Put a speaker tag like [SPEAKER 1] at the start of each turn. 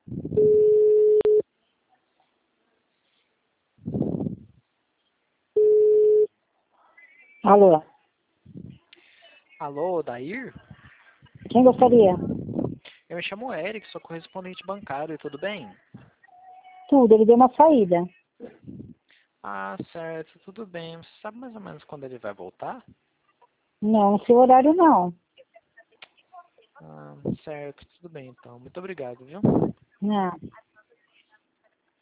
[SPEAKER 1] Alô?
[SPEAKER 2] Alô, Dair?
[SPEAKER 1] Quem gostaria?
[SPEAKER 2] Eu me chamo Eric, sou correspondente bancário, tudo bem?
[SPEAKER 1] Tudo, ele deu uma saída.
[SPEAKER 2] Ah, certo, tudo bem. Você sabe mais ou menos quando ele vai voltar?
[SPEAKER 1] Não, no seu horário não.
[SPEAKER 2] Ah, certo, tudo bem então. Muito obrigado, viu?
[SPEAKER 1] Não.